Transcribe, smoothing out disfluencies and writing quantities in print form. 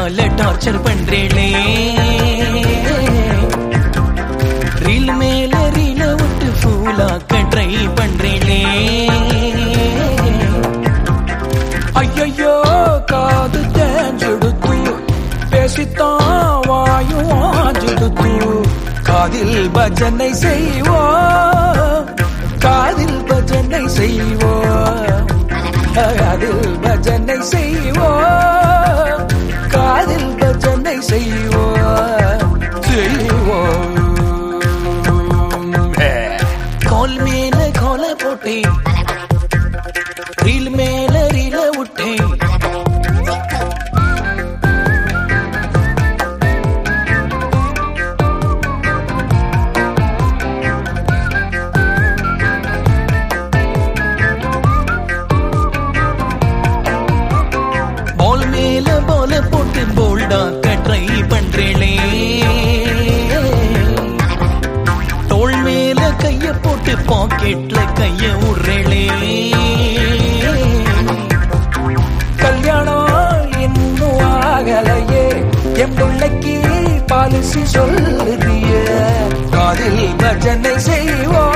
என்னால torture பண்றேளே reel மேல ரீல விட்டு ஃபூலாக்க ட்ரை பண்றேளே ஐயோ காது தேஞ்சுடுத்து பேசித்தான் வாயும் ஆஞ்சுடுத்து காதில் பஜனை செய்வோம் காதில் பஜனை செய்வோம் காதில் பஜனை செய்வோம் காதில் பஜனை செய்வோம் கால் மேல கால போட்டேன் ரீல் மேல ரீல விட்டேன் பால் மேல பால போட்டு போல்டாக்க ட்ரை பண்றேளே தோள் மேல கைய போட்டு பாக்கெட்ல கைய விடுறேளே கல்யாணம் இன்னும் ஆகலையே என் பிள்ளைக்கு பாலிசி சொல்லுறிய காதில் பஜனை செய்வோம்